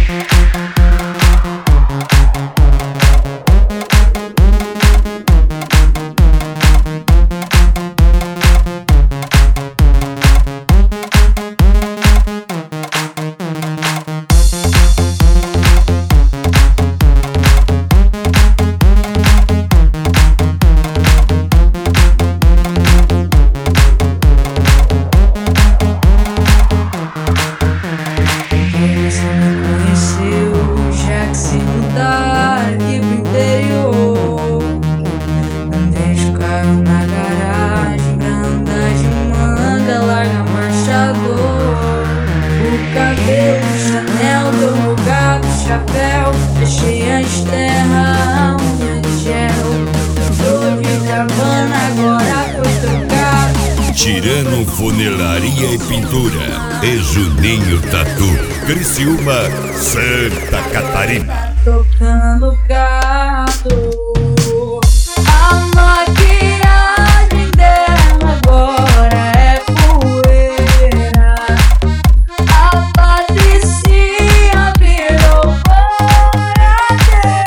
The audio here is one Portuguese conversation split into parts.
Chapéu, fechei as terra, unha de gel. Tô de Havana, agora foi trocado. Tirano Funilaria e Pintura e Juninho Tatu, Criciúma, Santa Catarina. Tocando gato. A maquiagem dela agora é poeira. A Patricinha virou boiadeira.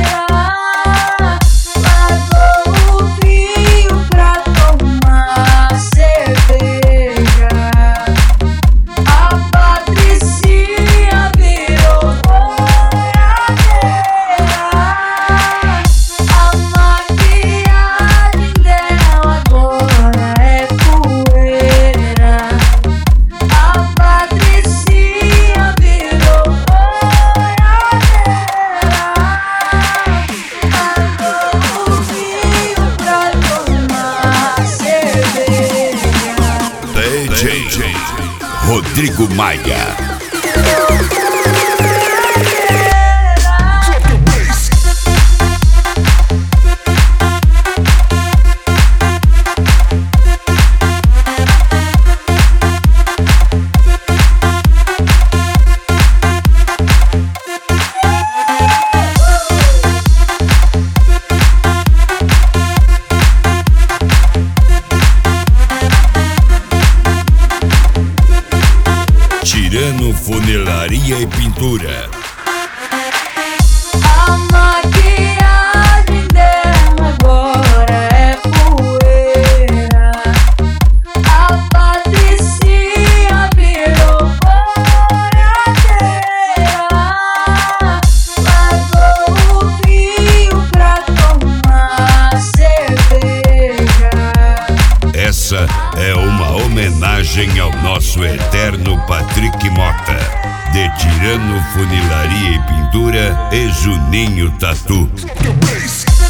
Largou o vinho pra tomar cerveja. A Patricinha virou boiadeira. A maquiagem dela agora é poeira. A Patricinha virou boiadeira. Largou o vinho pra tomar cerveja. DJ Rodrigo Maia. Tirano Funilaria e Pintura. A maquiagem dela agora é poeira. A Patricinha virou boiadeira. Largou o vinho pra tomar cerveja. Essa é uma homenagem ao nosso eterno Patrick Mota, de Tirano Funilaria e Pintura e Juninho Tatu.